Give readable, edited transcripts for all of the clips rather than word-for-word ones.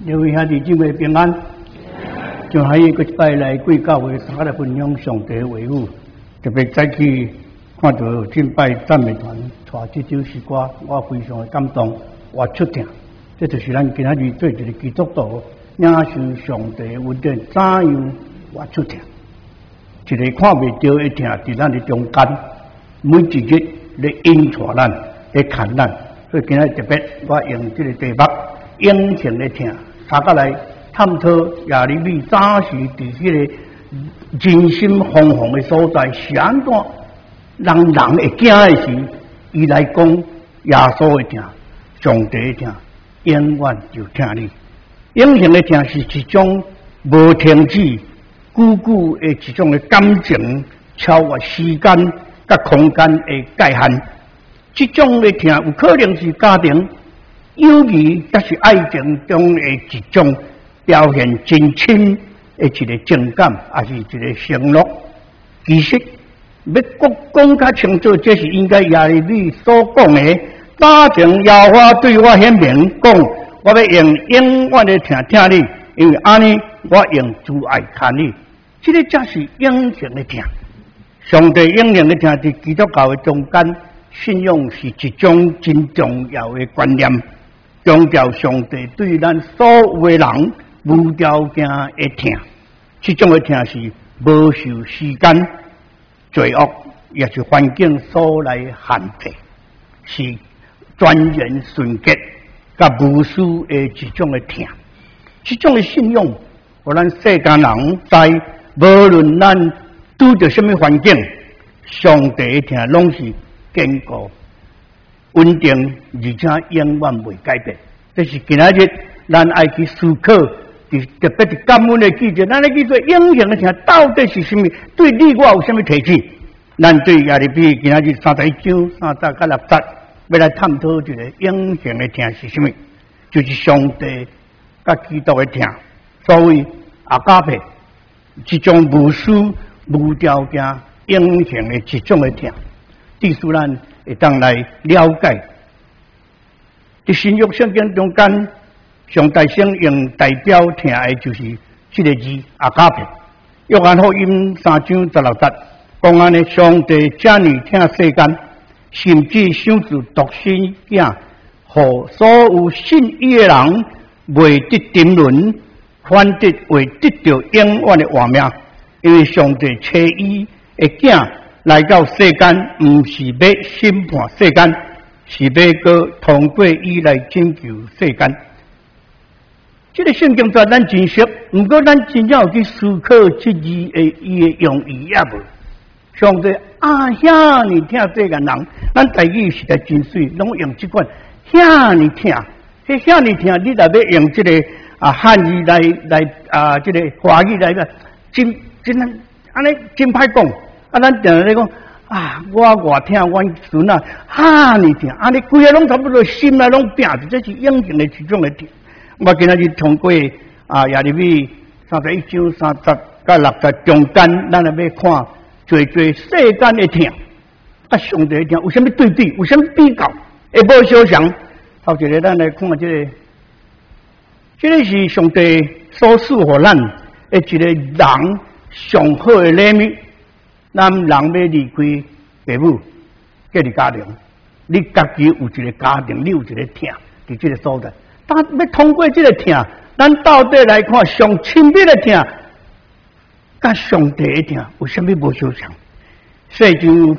各位兄弟姊妹平安，就还有一个礼拜来贵教会，大家来分享上帝的话语。特别早起看到敬拜赞美团带这首诗歌，我非常的感动，我出听。这就是咱今仔日做一个基督徒，领受上帝的恩典，怎样我出听？一个看袂到的听，伫咱的中间，每一日来引带咱，来看咱。所以今仔特别，我用这个题目。英雄的听，大家来探讨耶利米早时伫迄个人心惶惶的所在，是安怎让人会惊的时，伊来讲耶稣的听，上帝的听，永远就听你。英雄的听是一种无停止、久久的一种的感情，超越时间甲空间的界限。这种的听有可能是家庭。友谊，也是爱情中的一种表现真亲的一个情感，也是一个承诺。其实，要讲较清楚，这是应该耶利米所讲的。早前耶和华对我显明讲，我要用永远的听你，因为安尼我用主爱看你。这个才是永恒的听。上帝永恒的听，在基督教的中间，信仰是一种真重要的观念。强调上帝对咱所有的人无条件的听，这种的听是无受时间、罪恶也是环境所来限制，是全然纯洁、甲无私的一种的听。这种的信仰，互咱世间人在无论咱拄着什么环境，上帝的听拢是坚固。稳定，而且永远袂改变。这是今仔日咱爱去思考，特别是感恩的季节，咱来记住永恒的听到底是什么？对你我有什么提示？咱对耶利米今仔日31章30到60，要来探讨一个永恒的听是什么？就是上帝甲基督的听，所谓阿加佩，这种无私、无条件、永恒的一种的听，第四咱。会当来了解，在新约圣经中间，上帝先用代表听的就是这个字阿加佩。约翰福音3章16节讲安尼，上帝这样听世间，甚至想自独生子，互所有信伊的人未得沉沦，反得会得到永远的活命。因为上帝找伊的子。来到世间，唔是要审判世间，是要个通过伊来拯救世间。这个圣经在咱真熟，不过咱真正有去思考这字的伊的用意也无。上帝遐尼听世间人，咱台语实在真水，拢用这款遐尼听，遐尼听，你若要用这个汉语来这个华语来个，真安尼真歹讲。咱定咧讲我听阮孙你听，安尼规个拢差不多心内拢拼着，这是永恒的一种的听。我今仔日通过耶利米31章30到60中间，咱来要看做世间的听，上帝的听有啥物对比，有啥物比较，会无相像。头一个咱来看这个是上帝所赐予咱的一个人上好的礼物。咱人要离开父母，建立家庭，你家己有一个家庭，你有一个听，伫这个所在。但要通过这个听，咱到底来看上亲密的听，甲上帝的听有啥物无相像？世上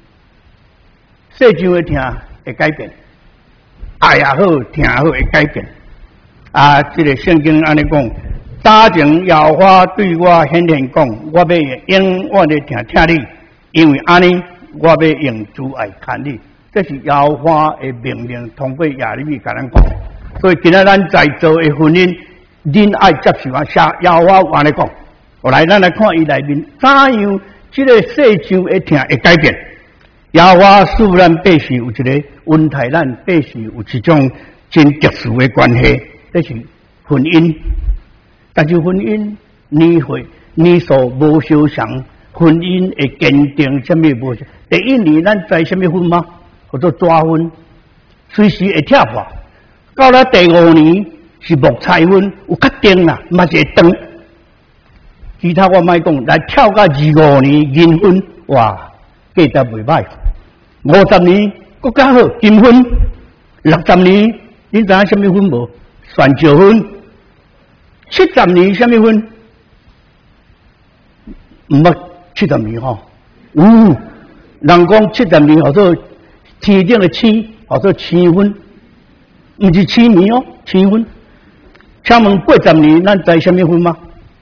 的听会改变，爱也好，听也好会改变。这个圣经安尼讲。早前耶和华对我显现讲，我要永远的听你，因为安尼我要用主爱看你。这是耶和华的命令，通过耶利米甲咱讲。所以今仔咱在座的婚姻，恁爱接受耶和华话来讲。后来咱来看伊内面怎样，这个世上的听会改变。耶和华使咱百姓有一个恩待咱百姓有一种真特殊的关系，这是婚姻。但是婚姻年数无相像，婚姻会坚定什么无相？第一年咱知什么婚吗？叫做抓婚，随时会跳破。到了第5年， 是木彩粉，有较定啦，嘛是会长。其他我莫讲，来跳到25年银粉，哇，价值袂歹。50年更加好，金粉。60年，恁知影什么粉无？蒜椒粉。70年什么粉？毋捌70年吼。有，人讲70年叫做天顶的星，叫做星粉，毋是星年哦，星粉。请问80年，咱知什么粉吗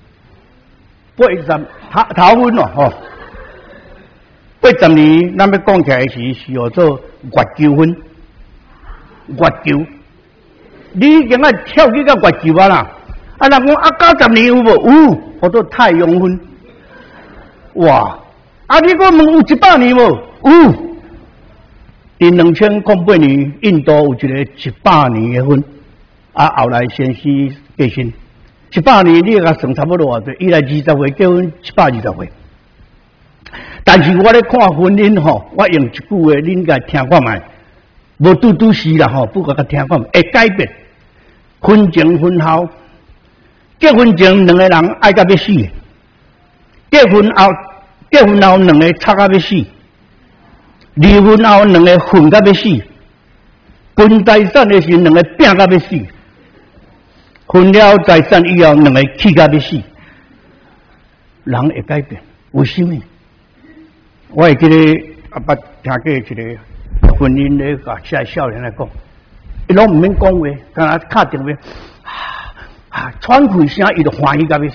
？80头粉哦，吼。80年，咱要讲起来是叫做月球粉，月球。你今仔跳去到月球啊啦？啊，人讲啊，90年有无？有，叫做太阳粉。哇！啊，你讲问有100年无？有。伫2008年，印度有一个100年的粉，啊，后来先生过身。100年你甲算差不多偌济，伊来20岁结婚，120岁。但是我咧看婚姻吼，我用一句话，恁甲听看卖，无拄是啦吼，不过甲听看会改变。婚前婚后，结婚前两个人爱到要死，结婚后两个吵到要死，离婚后两个恨到要死，分财产的时两个拼到要死，分了财产以后两个气到要死，人会改变，为什么？我会记得阿捌听过一个婚姻咧，甲遮少年来讲，伊拢毋免讲话，干那敲电话，喘气声，伊就欢喜到要死。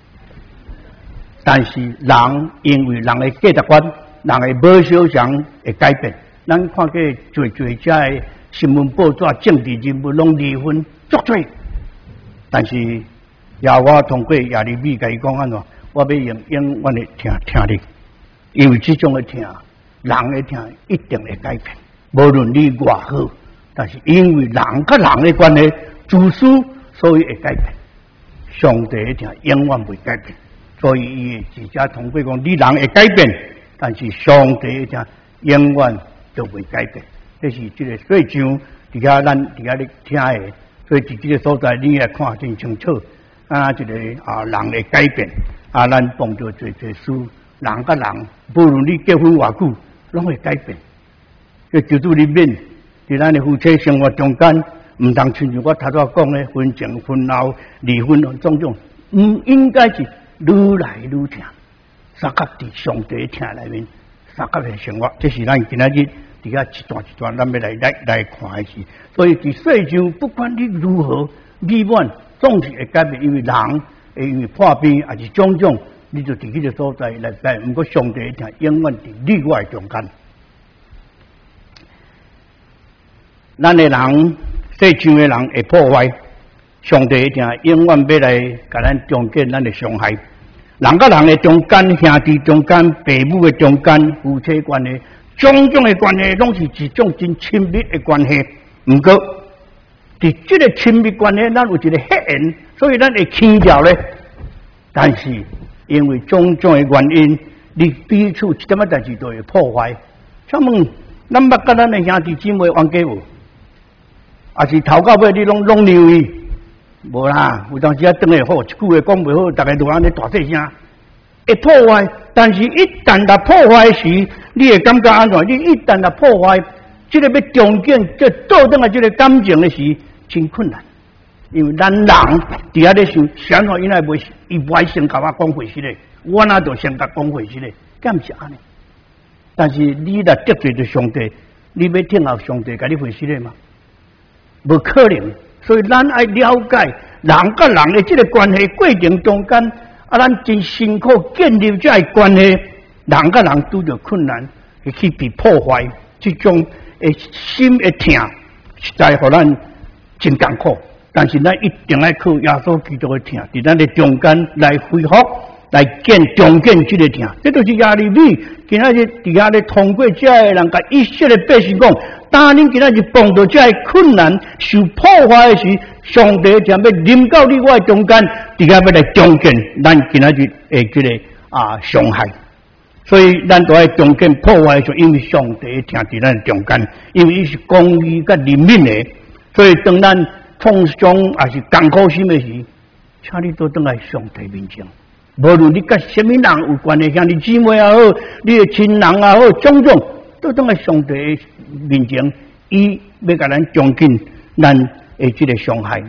但是人因为人的价值观，人的无小常会改变。咱看过最遮的新闻报纸，政治人物拢离婚足多，但是也我通过亚利米甲伊讲安怎，我要用永远的听你。因为这种的听，人的听一定会改变，无论你偌好，但是因为人甲人的关系自私，所以会改变。上帝的听永远袂改变，所以伊会直接通过讲，你人会改变，但是上帝的听永远就袂改变。这是这个最上伫遐咱伫遐咧听的，所以伫这个所在你来看真清楚。啊，一个人会改变，咱碰到最事。人甲人，无论你结婚偌久，拢会改变。这就拄里面，伫咱的夫妻生活中间，毋通亲像我头先讲的婚前、婚后、离婚种种，应该是愈来愈听，三甲伫上帝听内面，三甲的生活，这是咱今仔日伫遐一段一段，咱要来看的事。所以伫世上，不管你如何美满，总是会改变，因为人会因为破病，还是种种。你就伫迄个所在来改，毋过上帝听永远伫你我中间。咱的人，世上的人会破坏，上帝听永远要来甲咱中间，咱的伤害。人甲人的中间，兄弟中间，父母的中间，夫妻关系，种种的关系，拢是一种真亲密的关系。毋过，伫这个亲密关系，咱有一个黑缘，所以咱会轻掉咧。但是，因为种种的原因，你彼此一点仔代志都会破坏。请问，咱捌甲咱的兄弟姊妹冤家无？还是头到尾你拢扭伊？无啦，有当时啊转会好，一句话讲袂好，大家都安尼大细声，会破坏。但是，一旦来破坏时，你会感觉安怎？你一旦来破坏，这个要重建，这倒转来这个感情的时，真困难。因为咱人伫遐咧想，想好伊来袂，伊袂先甲我讲回事咧，我那就先甲讲回事咧，敢是安尼？但是你来得罪着上帝，你要听候上帝甲你回事咧吗？无可能。所以咱爱了解人甲人的这个关系过程中间，咱真辛苦建立这个关系，人甲人拄着困难，会去被破坏，这种心的痛，实在互咱真艰苦。但是咱一定要靠耶稣基督的听，伫咱的中间来恢复，来重建这个听。这就是亚利米今仔日伫遐咧通过这个人甲以色列百姓讲，当恁今仔日碰到这个困难、受破坏的时，上帝将要临到你我的中间，伫遐要来重建咱今仔日的这个伤害。所以咱都要重建破坏的时候，因为上帝听伫咱中间，因为伊是公义甲怜悯的，所以当咱创伤还是艰苦心的时，请你都倒来上帝面前。无论你甲什么人有关的，像你姊妹也好，你的亲人也好，种种都倒来上帝面前，伊要甲咱将近咱的这个伤害。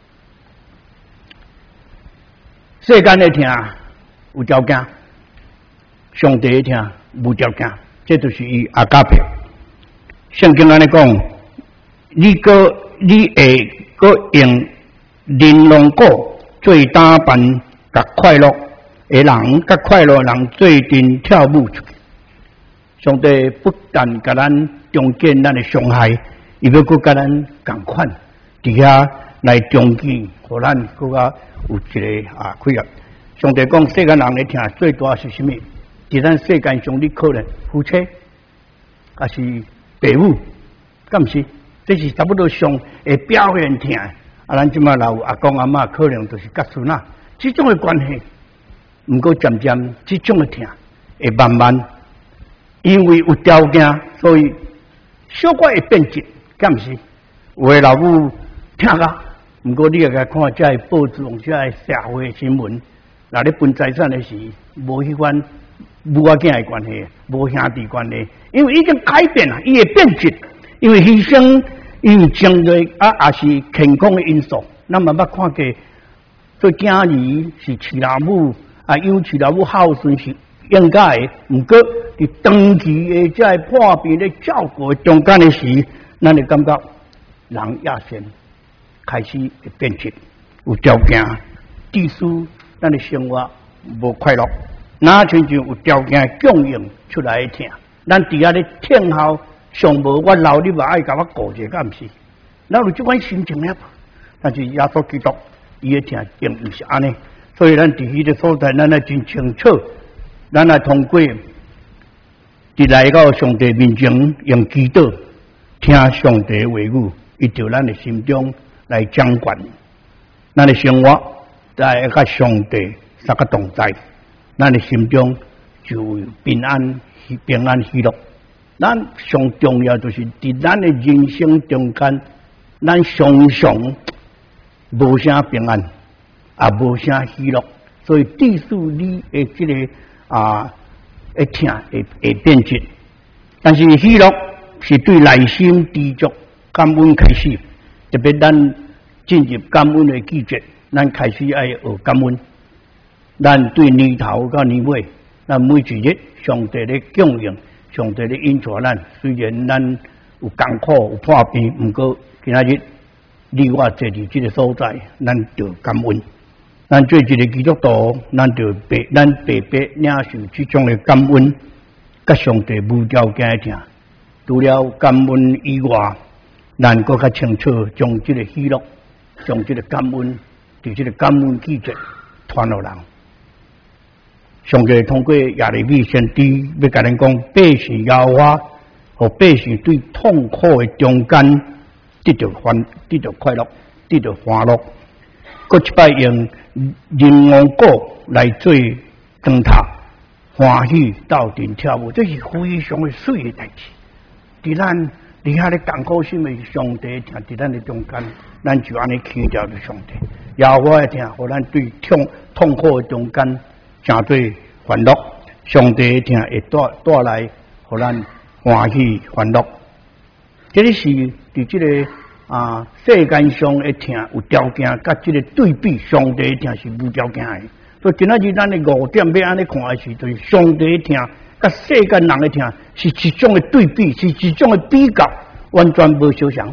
世间的听有条件，上帝的听无条件，这就是伊阿加佩。圣经安尼讲，你会用玲珑果做打扮，甲快乐的人，甲快乐人做阵跳舞出去。上帝不但甲咱中间咱的伤害，伊要佮甲咱共款，伫遐来中间，互咱佮较有一个开乐。上帝讲，世间人咧听最大是啥物？伫咱世间上，你可能夫妻，还是父母，敢毋是？这是差不多上会表现听。咱即马老有阿公阿嬷，可能就是甲孙仔这种的关系。毋过渐渐，这种的听会慢慢，因为有条件，所以小可会变质，敢毋是？有的老母听啊，毋过你也甲看这报纸，这社会新闻，那咧分财产的时，无迄款母仔囝的关系，无兄弟关系，因为已经改变了，伊会变质，因为牺牲，因为将来也是健康的因素。咱慢慢看过，做囝儿是饲老母，养饲老母孝顺是应该的。毋过伫长期的这破病咧照顾中间的时，咱会感觉人也先开始会变质，有条件，致使咱的生活无快乐。哪亲像有条件供应出来的听，咱伫遐咧听候上无我老你嘛爱甲我顾者，敢毋是？咱有即款心情了，但是耶稣基督伊的听并毋是安尼，所以咱伫迄个所在，咱来真清楚，咱来通过伫来到上帝面前用祈祷听上帝的话语，伊就咱的心中来掌管咱的生活，来甲上帝三个同在。咱的心中就有平安喜乐。咱上重要就是伫咱的人生中间，咱常常无啥平安，也无啥喜乐，所以致使你的这个会听会变质。但是喜乐是对内心知足感恩开始，特别咱进入感恩的季节，咱开始爱学感恩。咱对年头到年尾，咱每一日上帝咧供应，上帝咧引带咱。虽然咱有艰苦有破病，毋过今仔日你我坐伫这个所在，咱就感恩。咱做一个基督徒，咱白白领受这种的感恩，甲上帝无条件的听。除了感恩以外，咱更较清楚将这个喜乐，将这个感恩，伫这个感恩季节传落人。上帝通过耶利米先知要甲咱讲，百姓摇花，和百姓对痛苦的中间得到快乐，得到欢乐。搁一摆用人王果来做灯塔，欢喜斗阵跳舞，这是非常的水的代志。伫咱伫遐咧艰苦心的上帝听，伫咱的中间，咱就安尼祈祷着上帝。摇花的听，互咱对痛苦的中间。诚对欢乐，上帝听会带来，互咱欢喜欢乐。这个是伫这个世间上的听有条件，甲这个对比，上帝听是无条件的。所以今仔日咱的5点要安尼看的是，就是上帝听甲世间人的听是一种的对比，是一种的比较，完全无相像。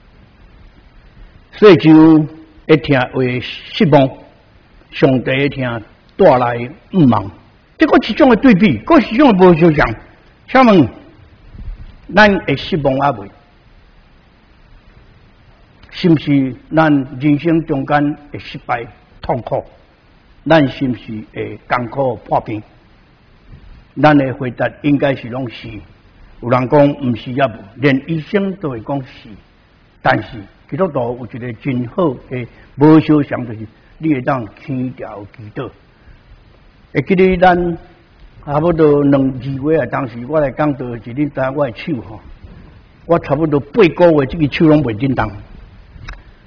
所以就会听会失望，上帝的听。带来毋茫，这个一种的对比，个是一种的无相像。请问，咱会失望啊未？是毋是咱人生中间会失败、痛苦？咱是毋是会艰苦破病？咱的回答应该是拢是。有人讲毋是也无，连医生都会讲是。但是基督徒有一个真好的无相像，就是你会当祈祷祈祷。会记得咱差不多2、2月当时我来讲到一日单我的手吼，我差不多8个月这个手拢袂震动。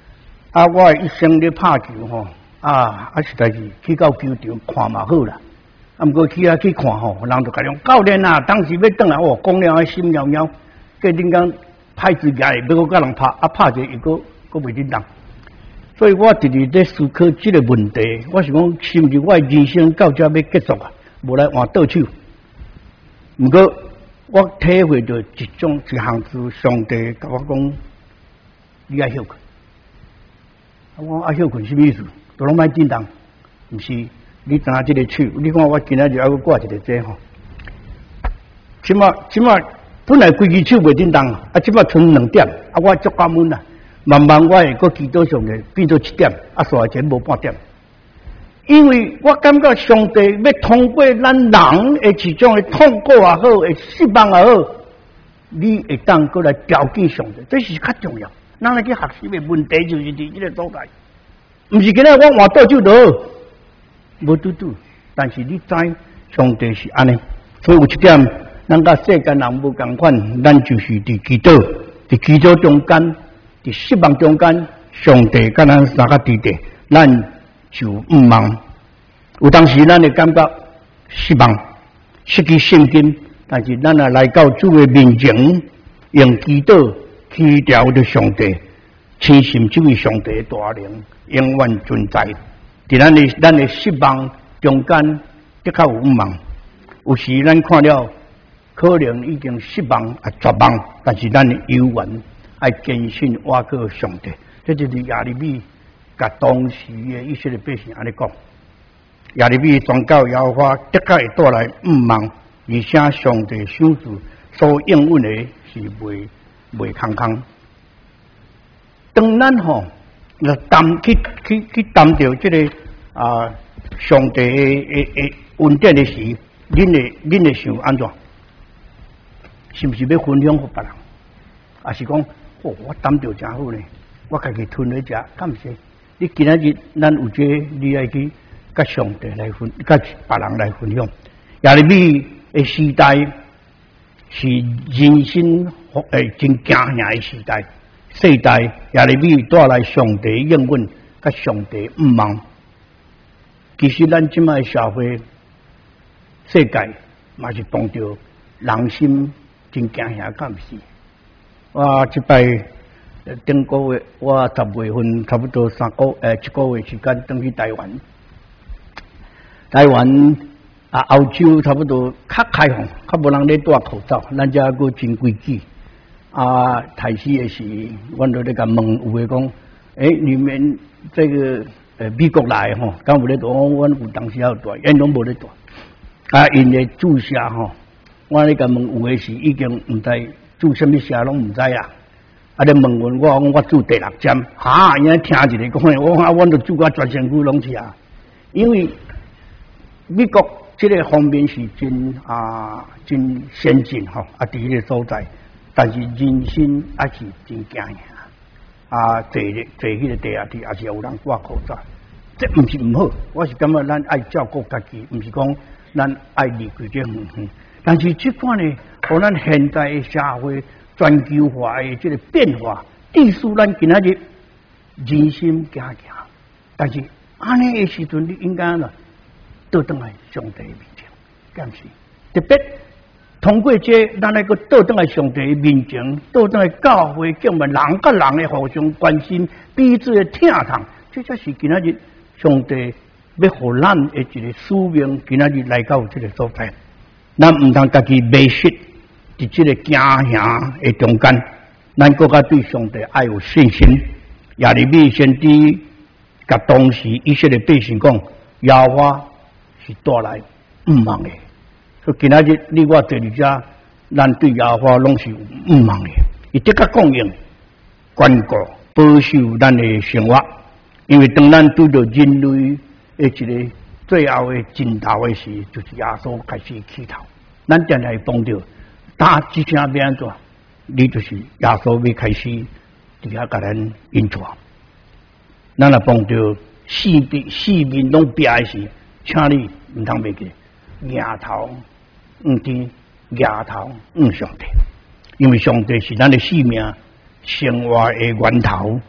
啊，我一生咧拍球吼，实在是去到球场看嘛好啦。啊，毋过去看吼，人就甲讲教练啊，当时要转来，讲了心摇摇，计恁讲派自家要搁甲人拍，拍者伊搁袂叮当。所以我直直在思考这个问题，我是讲，是毋是我人生到这要结束啊？无来换倒手。毋过我体会到一项字，上帝甲我讲，你爱休困。我爱休困什么意思？都拢莫叮当，毋是？你知影这个手？你看我今仔日还要挂一个这吼，即马本来规支手袂叮当，即马剩2点，我足感恩啦。慢慢我会搁祈祷上嘅变做7点，煞前无半点。因为我感觉上帝要通过咱人的一种的痛苦也好，的失望也好，你会当过来调见上帝，这是较重要。咱来去学习的问题就是伫这个所在，毋是今日我换倒就得，无拄拄。但是你知上帝是安尼，所以有一点，咱甲世间人无共款，咱就是伫祈祷中间。伫失望中间，上帝甲咱三个弟弟，咱就毋茫。有当时咱会感觉失望、失去信心，但是咱也来到主的面前，用祈祷祈祷着上帝，深信这位上帝的大能永远存在。伫咱的失望中间，的确有毋茫。有时咱看了，可能已经失望绝望，但是咱的犹原。爱坚信倚靠上帝，这就是耶利米甲当时的以色列百姓安尼讲。耶利米宣告耶和华的确会带来毋茫，而且上帝手指所应允的是袂空空。当咱吼去谈到这个上帝的恩典的时，恁会想安怎？是不是要分享给别人？还是讲？我担着真好呢，我家己吞来食，敢毋是？你今仔日咱有这，你爱去甲上帝来分，甲别人来分享。耶利米的时代是人心真惊吓的时代，世代耶利米带来上帝应允，甲上帝毋茫。其实咱即摆社会世界嘛是碰着人心真惊吓，敢毋是？我即摆顶个月，我10月份差不多1个月时间，登去台湾。台湾欧洲差不多较开放，较无人咧戴口罩，咱遮个真规矩。开始的是，阮都咧甲问有诶讲，你们这个美国来吼，敢有咧戴？阮有当时要戴，因拢无咧戴。因诶注射吼，我咧甲问有诶是已经毋知。注什么射拢毋知啊！咧问阮，我讲我注第6针，因为听一个讲，我都注我全身躯拢是啊。因为美国这个方面是真先进吼，伫迄个所在，但是人心还是真惊吓。坐迄个地下铁也是有人挂口罩，这毋是毋好。我是感觉咱爱照顾家己，毋是讲咱爱离开这远远。但是这款呢，和咱现在的社会全球化的这个变化，致使咱今仔日人心惊惊。但是安尼的时阵，你应该呢倒转来上帝的面前，敢是？特别通过这，咱那个倒转来上帝的面前，倒转来教会，叫我们人甲人的互相关心，彼此的疼痛，这才是今仔日上帝要互咱的一个使命，今仔日来到这个所在。咱毋通家己迷失伫这个惊吓的中间，咱国家对上帝爱有信心。耶利米先知甲当时以色列百姓讲，耶和华是带来毋茫的。所以今仔日你我坐伫遮，咱对耶和华拢是毋茫的。伊的确供应、关顾、保守咱的生活，因为当咱拄着人类的一个最后的尽头的时，就是耶稣开始起头。咱定来碰到，打之前要安怎？你就是耶稣要开始伫遐甲咱引带。咱若碰到四面拢壁的时，请你毋通袂记，仰头天，仰头上帝，因为上帝是咱的生命生活的源头。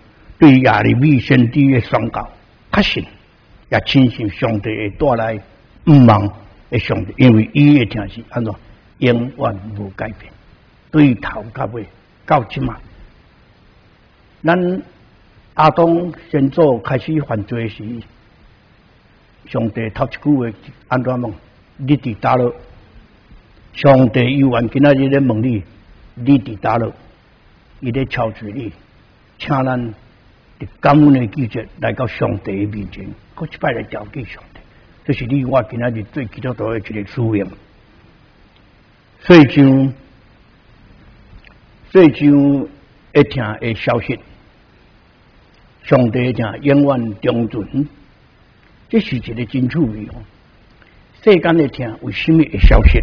对亚利米先知的宣告，确信也亲信上帝会带来毋茫的上帝，因为伊的听是安怎永远无改变，对头到尾到即嘛。咱亚当先祖开始犯罪时，上帝头一句话安怎问？你伫倒落？上帝犹原今仔日咧问你，你伫倒落？伊咧敲嘴你，请咱伫感恩的季节来到上帝的面前，搁一摆来交给上帝。这是你我今仔日对基督徒的一个使命。所以就会听的消息，上帝的听永远忠准，这是一个真趣味哦。世间的听为什么会消息？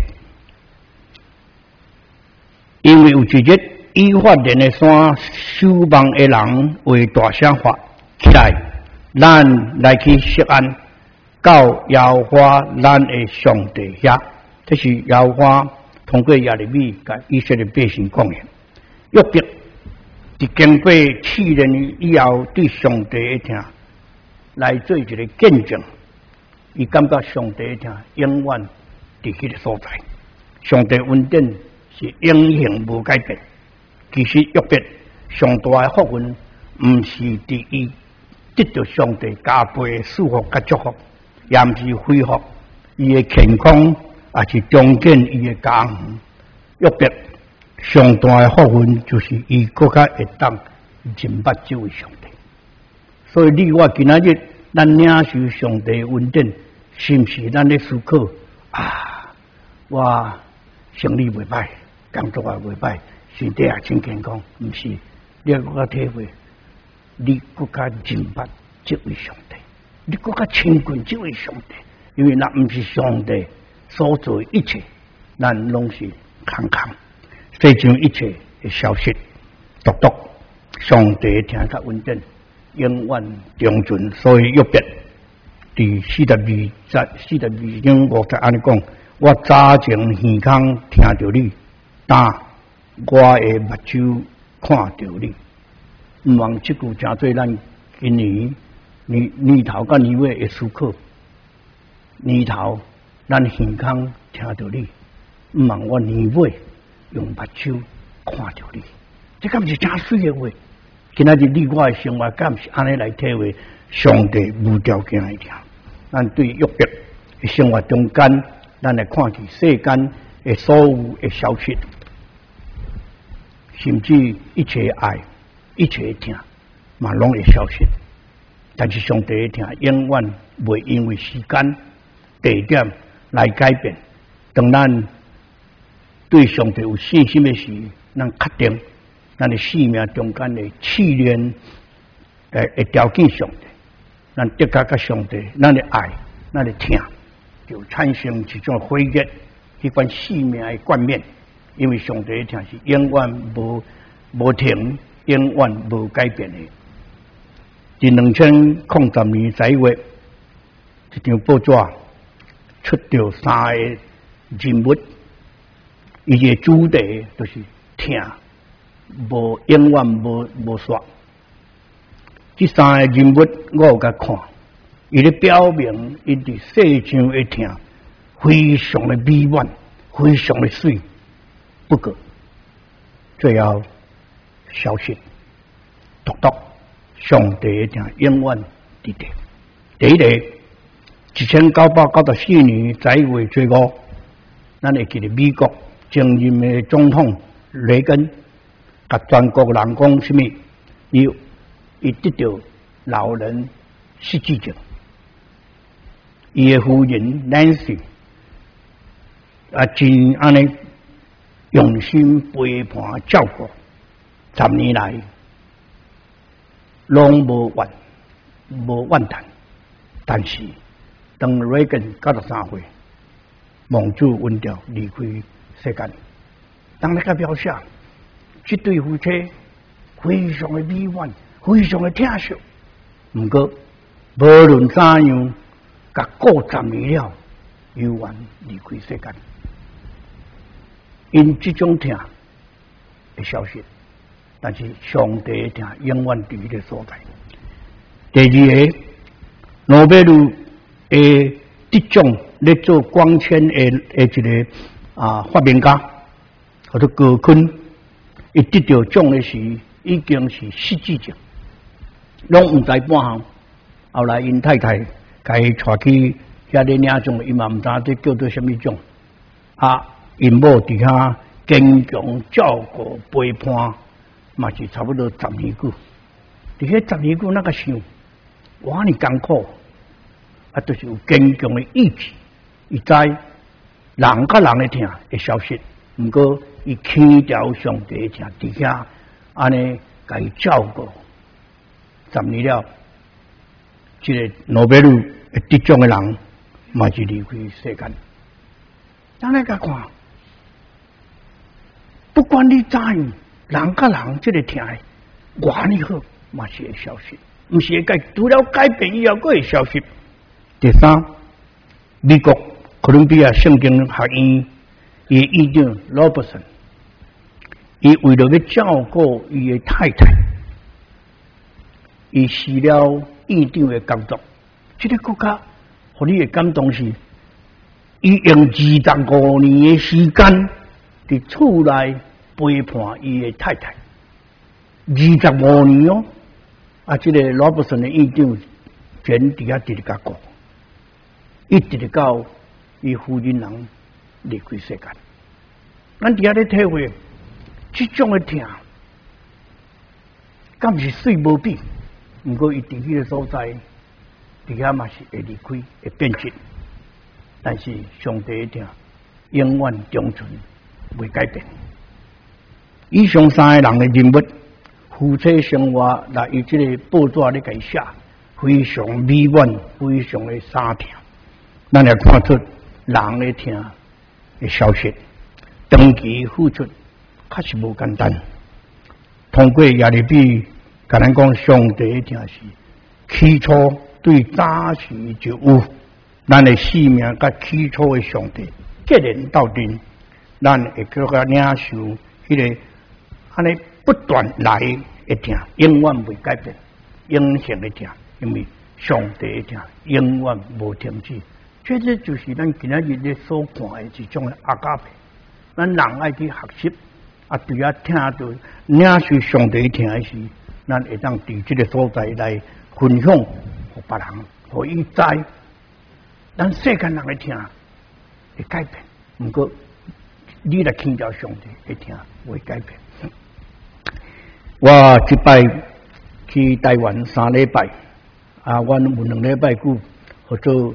因为有一日，以法莲的山守望的人为大声发起来，咱来去锡安，到耶和华咱的上帝遐。这是耶和华通过亚利米甲以色列百姓讲的。约伯伫经过4年以后，对上帝的听来做一个见证。伊感觉上帝的听永远伫迄个所在，上帝恩典是永恒无改变。其实约伯上大的福分，毋是伫伊得到上帝加倍的祝福甲祝福，也毋是恢复伊的健康，也是重建伊的家园。约伯上大的福分，就是伊更加会当认捌这位上帝。所以你我今仔日咱领受上帝的恩典，是毋是咱咧思考啊？我生理袂歹，工作也袂歹，身体也真健康，毋是？你更加体会，你更加认捌这位上帝，你更加亲近这位上帝，因为那毋是上帝所做一切，咱拢是空空。世上一切的消息，独独上帝听他恩典，永远忠准。所以约伯第42章50安尼讲：我早前耳孔听到你，但我的目睭看到你。毋忘这句真做咱今年头甲年尾的思考。年头咱耳孔听到你，毋忘我年尾用目睭看到你，这敢是真水的话。今仔日你我的生活，敢是安尼来体会上帝无条件的听。咱对约伯的生活中间，咱来看见世间的所有的消息，甚至一切爱、一切听，嘛拢会消失。但是上帝的听，永远袂因为时间、地点来改变。当咱对上帝有信心的时，咱确定咱的生命中间的试炼，会条件上帝，咱得甲上帝，咱的爱，咱的听，就产生一种火热，迄款生命的冠冕。因为上帝的听是永远无停，永远无改变的。伫2010年11月，一张报纸出到3个人物。伊个主题就是听，永远无煞。这3个人物我有甲看，伊咧表明伊伫世上的听非常的美满，非常的水。不过最后消息，独独上帝的听永远伫地。第一个1994年11月最5，咱会记得美国前任的总统雷根，甲全国人讲什么？伊得到老人失智症，伊的夫人 Nancy 真安尼用心陪伴照顾，10年来拢无怨叹。但是当雷根93岁，蒙主温调离开世间，当那个表示，这对夫妻非常的美满，非常的疼惜。不过，无论怎样，甲过10年了，犹原离开世间。因这种疼的消息， 但是上帝的听永远伫迄个所在。第二个，诺贝尔的得奖咧做光纤的一个发明家，或者高锟，伊得到奖的时已经是失智症，拢毋知半项。后来因太太甲伊带去遐咧领奖，伊嘛毋知这叫做什么奖。因某伫遐坚强照顾陪伴，嘛是差不多10年久。伫遐10年久，那个想，哇，你艰苦，就是有坚强的意志。伊知人甲人的听会消失，毋过伊牵条上帝的听，伫遐安尼甲伊照顾10年了。这个诺贝尔得奖的人，嘛是离开世间。咱来甲看。不管你怎样，人甲人这个听的，偌尼好，嘛是会消失，毋是会改，除了改变以后，佫会消失。第三，美国哥伦比亚圣经学院伊院长罗伯森，伊为了要照顾伊的太太，伊辞了院长的工作。这个国家，互你的感动是，伊用25年的时间。伫厝内陪伴伊的太太25年哦，这个罗伯森的院长全伫遐直直甲过，一直到伊夫人人离开世界。咱伫遐咧体会，这种的听，敢是水无比？毋过伊伫迄个所在，伫遐嘛是会离开，会变质。但是上帝的听，永远长存。未改变。以上3个人的人物，夫妻生活，来以这个报纸咧给写，非常美满，非常的洒听。咱来看出人的听的消息，长期付出，确实无简单。通过耶利米，甲咱讲上帝的听是起初对早时就有，咱的生命甲起初的上帝结连到底。咱会叫他领受迄个安尼不断来的听，永远未改变，永恒的听，因为上帝的听永远无停止。这就是咱今仔日咧所看的一种的阿加佩。咱人爱去学习，对听到领受上帝的听的时，咱会当伫这个所在来分享，互别人，互伊知，咱世间人的听会改变，毋过。你来听到上帝会听，会改变。我这摆去台湾3礼拜，我有2礼拜久，或者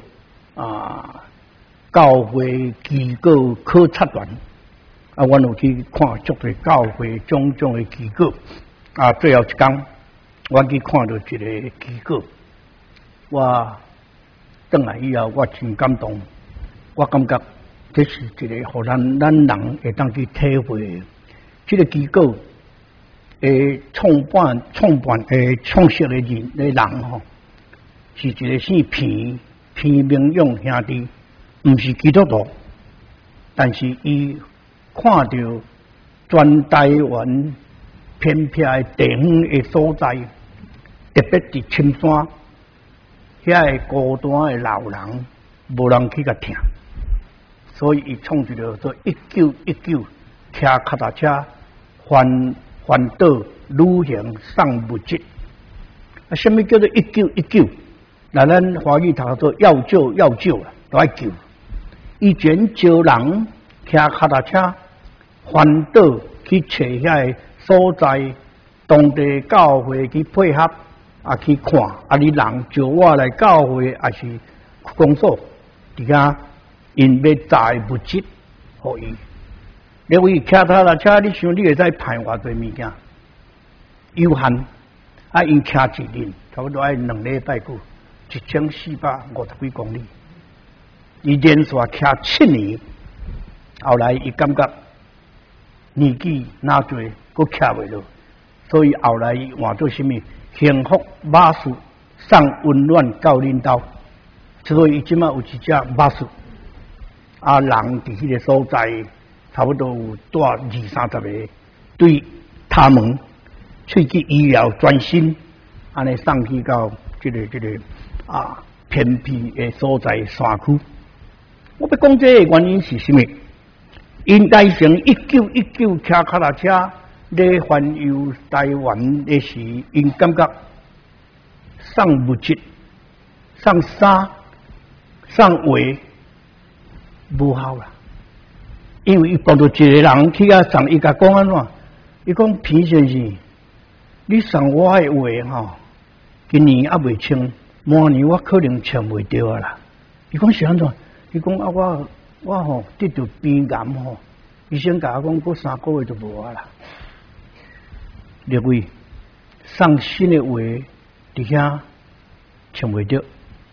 教会机构考察团，我有去看足个教会种种的机构，最后一天，我去看到一个机构，我转来以后，我真感动，我感觉。这是一个互咱人会当去体会，这个机构的创办创设的人吼，是一个姓平明勇兄弟，毋是基督徒，但是伊看到全台湾偏僻的地方的所在，特别是深山，遐个孤单的老人，无人去甲听。所以，伊创一个做1919，骑脚踏车环岛旅行送物资。什么叫做1919？那咱华语读做要救啊，都要救。以前招人骑脚踏车环岛去找遐个所在，当地教会去配合去看，你人招我来教会也是工作，伫遐。因要载物质，互伊。因为骑脚踏车，你想你会使派偌济物件，有限。因骑一日，差不多要2礼拜久，1450几公里。伊连续骑7年，后来伊感觉年纪哪多，佫骑袂落，所以后来伊换做什么？幸福马术送温暖到恁兜，所以伊即马有一只马术。人伫迄个所在，差不多有带20-30个，对他们喙去医疗专心，安尼送去到这个偏僻的所在山区。我要讲这个原因是什么？因大成1919骑脚踏车咧环游台湾的时，因感觉送物质、送衫、送话无效啦。因为伊碰到一个人去啊送，伊甲讲安怎？伊讲皮先生，你送我的话吼，今年还未清，明年我可能签袂到啊啦。伊讲是安怎？伊讲啊，我吼得到鼻癌吼，医生甲我讲，过3个月就无啊啦。列位送新的话伫遐签袂到，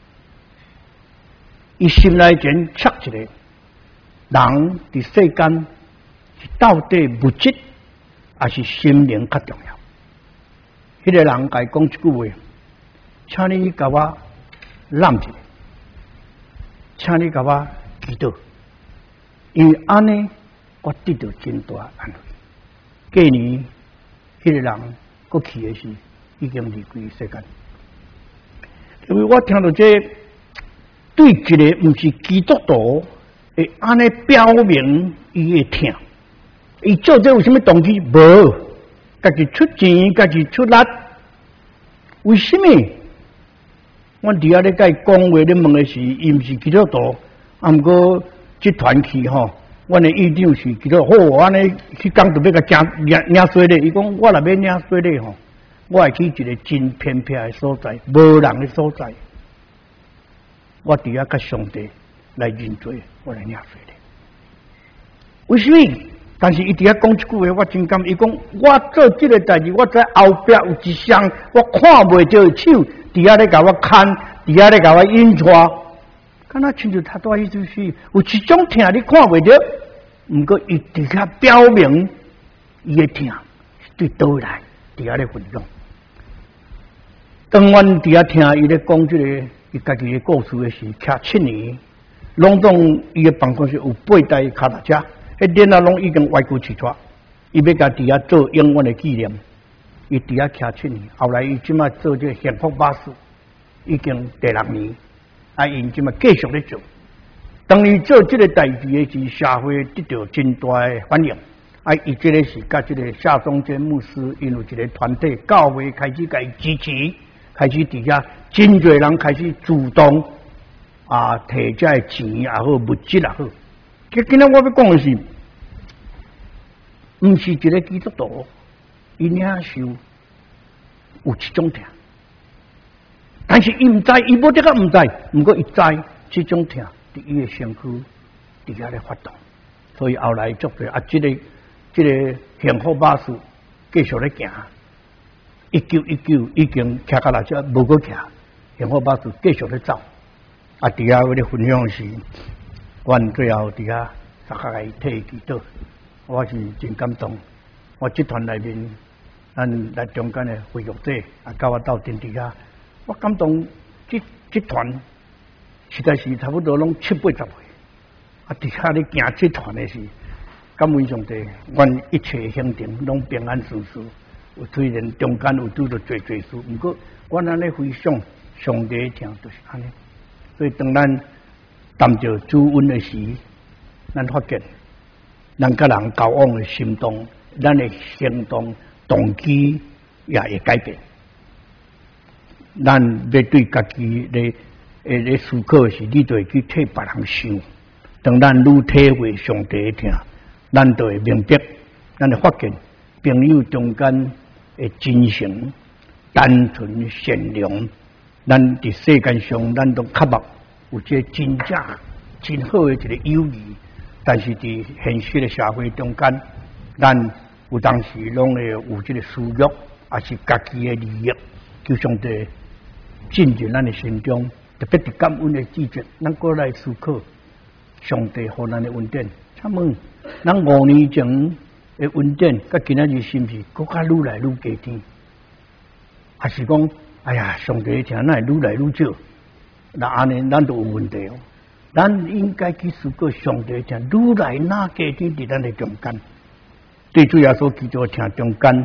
伊心内前测一个人伫世间是到底物质还是心灵较重要？迄个人甲伊讲一句话，请你甲我揽一下，请你甲我祈祷，因为安尼我得到真大安慰。过年迄个人过去的时已经离开世间，因为我听到这对一个毋是基督徒会安尼表明伊会听，伊做这有什么动机？无，家己出钱，家己出力。为什么？我伫遐咧甲伊讲话咧问的是，伊毋是基督徒，啊，毋过这团去吼，阮的院长是基督徒，好，安尼去讲就要甲领水咧。伊讲我若要领水咧吼，我会去一个真偏僻的所在，无人的所在，我伫遐甲上帝来认罪，我来领水咧。为什么？但是伊伫遐讲一句话，我真感。伊讲我做这个代志，我在后壁有一双我看袂到的手，伫遐咧甲我看，伫遐咧甲我引带。敢若亲像他多意思是，有一种疼你看袂到，毋过伊伫遐表明伊的疼是对倒来，伫遐咧分享。当阮伫遐听伊咧讲这个伊家己的故事的时，骑7年，拢总伊的办公室有8台脚踏车。迄脸啊，拢已经歪曲起脱，伊要甲伫遐做永远的纪念。伊伫遐骑7年，后来伊即马做这幸福巴士，已经第6年，啊，因即马继续咧做。当伊做这个代志的时，社会得到真大的反应。啊，伊这个是甲这个夏忠坚牧师，因有一个团体教会开始甲伊支持，开始伫遐真侪人开始主动摕这钱也好，物质也好。今仔我要讲的是，毋是一个基督徒，伊领受有一种疼，但是伊毋知，伊无得个毋知，毋过伊知这种疼伫伊的身躯伫遐咧发动，所以后来做对这个幸福巴士继续咧行，1919已经骑脚踏车无过骑，幸福巴士继续咧走，伫遐我咧分享时。阮最后伫遐大家来替祈祷，我是真感动。我集团内面，咱来中间的会育者啊，甲我斗阵伫遐，我感动。这团实在是差不多拢70-80岁，啊，伫遐咧行这团的是，感恩上帝，阮一切行程拢平安顺遂。有虽然中间有拄到侪事，毋过阮安尼回想，上帝听就是安尼。所以当咱谈着主恩的时，咱发现，咱甲人交往的心动，咱的行动动机也会改变。咱要对家己咧思考的时，你就会去替别人想。当咱愈体会上帝的疼，咱就会明白，咱会发现朋友中间的真诚、单纯、善良，咱伫世间上，咱都渴望。有这真正真好的一个友谊，但是伫现实的社会中间，咱有当时拢会有这个私欲，也是家己的利益，求上帝进入咱的心中，特别伫感恩的季节，咱过来思考上帝予咱的恩典。请问，咱5年前的恩典，甲今仔日是毋是更加愈来愈加添？还是讲，哎呀，上帝听咱愈来愈少？那安尼，咱都有问题哦。咱应该去思考上帝听，愈来哪加添伫咱的中间。对主耶稣基督听中间，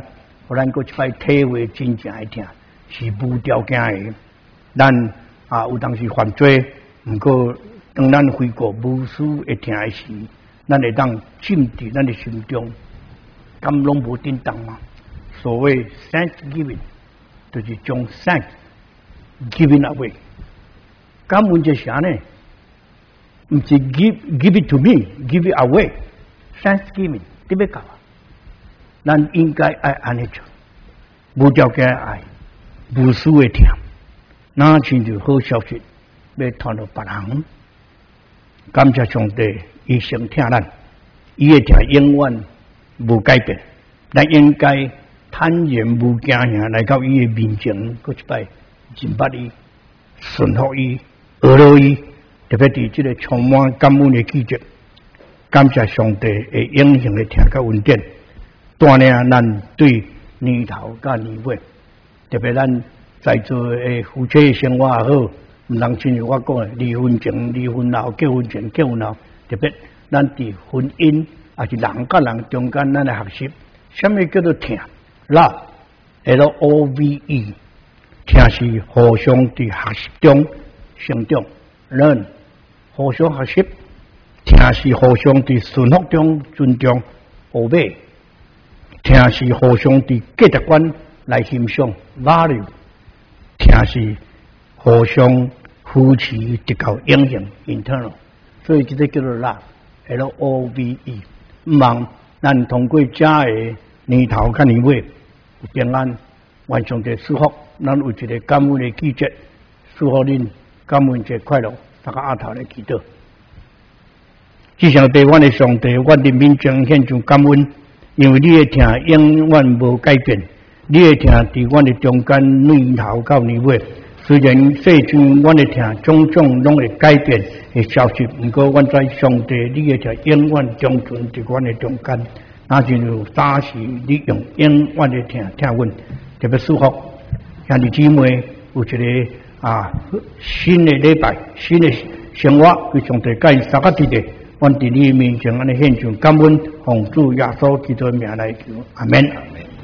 互咱搁一摆体会真正的疼，是无条件的。咱有当时犯罪，毋过当咱悔过无私会疼的时，咱会当浸伫咱的心中，咁拢无叮当嘛。所谓 Thanksgiving， 就是将 thank giving away。感恩就是啥呢？毋是 give it to me，give it away。Thanksgiving 特别搞啊，咱应该爱安尼做，无条件爱，无私的疼。那亲像好消息要传到别人，感谢上帝，伊先疼咱，伊的疼永远无改变。咱应该坦然无惊吓来到伊的面前，搁一摆敬拜伊、顺服伊、学乐伊，特别伫这个充满感恩的季节，感谢上帝会永恒的疼甲恩典，锻炼咱对年头甲年尾，特别咱在座的夫妻生活也好，毋通亲像我讲的，离婚前、离婚后、结婚前、结婚后，特别咱伫婚姻也是人甲人中间，咱来学习，什么叫做疼 ？Love，L-O-V-E， 疼是互相伫学习中成长 ，learn， 互相学习；疼是互相伫顺服中尊重 ，obey； 疼是互相伫价值观来欣赏 ，value。疼是互相扶持，直到永恒 internal， 所以这个叫做 love，L-O-V-E。毋望咱通过这个年头甲年尾有平安，愿上帝赐福，咱有一个感恩的季节，祝福恁感恩节快乐，大家阿头来祈祷。至上帝，阮的上帝，阮人民将献上感恩，因为你的疼永远无改变。你的疼伫阮的中间年头到年尾，虽然世间阮的疼种种拢会改变会消失，毋过阮在上帝你的疼永远长存伫阮的中间。那就有当时你用永远的疼疼阮，特别舒服。兄弟姊妹有一个新的礼拜、新的生活，对上帝甲伊三个伫咧，阮伫你面前安尼献上感恩，奉主耶稣基督的名来求，阿门。